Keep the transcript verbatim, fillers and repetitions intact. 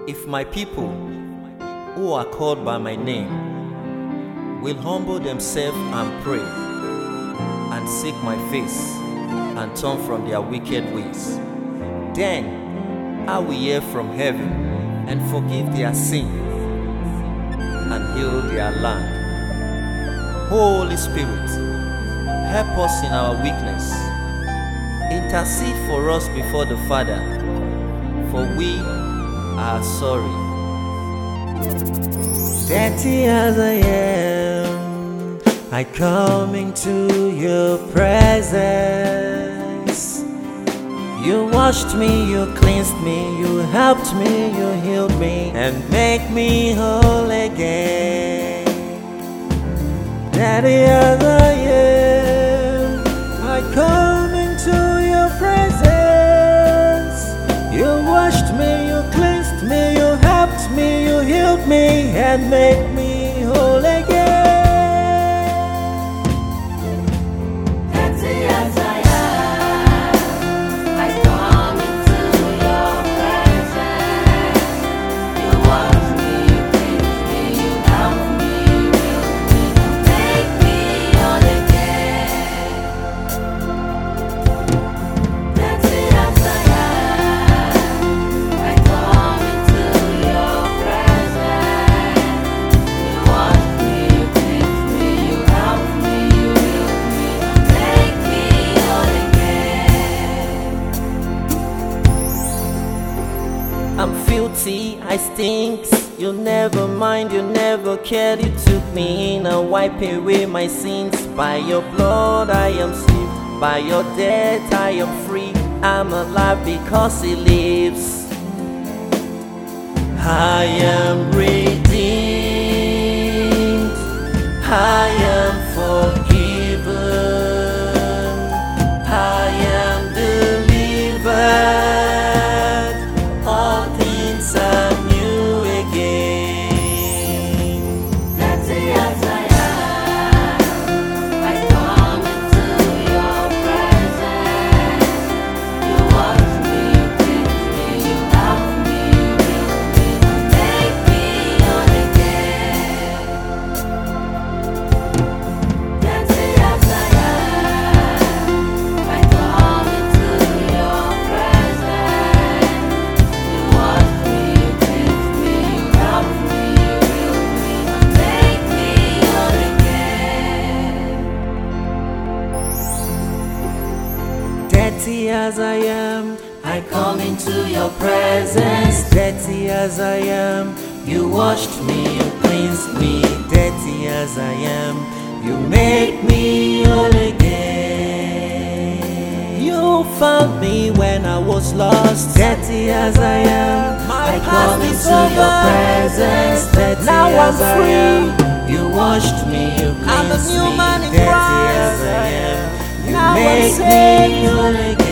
If my people, who are called by my name, will humble themselves and pray, and seek my face, and turn from their wicked ways, then I will hear from heaven and forgive their sin and heal their land. Holy Spirit, help us in our weakness. Intercede for us before the Father, for we are sorry. Dirty as I am, I come into your presence. You washed me, you cleansed me, you helped me, you healed me, and make me whole again. Dirty as I am, I come into your presence. You washed me, you cleansed me, you helped me, you healed me, and make me whole again. Dirty as I am, I come into your presence. You wash me, you cleanse me, you help me, you heal me, make me whole again. Dirty as I am, I come into your presence. You wash me, you cleanse me, you help me, you heal me, make me whole again. I'm filthy, I stink. You never mind, you never cared. You took me in and wiped away my sins. By your blood I am saved, by your death I am free. I'm alive because he lives. I am redeemed, I am forgiven, I am delivered. All things are new again. Dirty as I am, I come into your presence. You wash me, you cleanse me, you help me, you heal me, make me whole again. Dirty as I am, I come into your presence. You wash me, you cleanse me, you help me, you heal me, make me whole again. Dirty as I am, I come into your presence. Dirty as I am, you washed me, you cleansed me. Dirty as I am, you make me whole again. You found me when I was lost. Dirty as I am, I come into your presence. Dirty Now I'm as I free. am, you washed me, you I'm a cleansed new me. man in Dirty Christ. as I am, you Now I'm make saved. me whole again.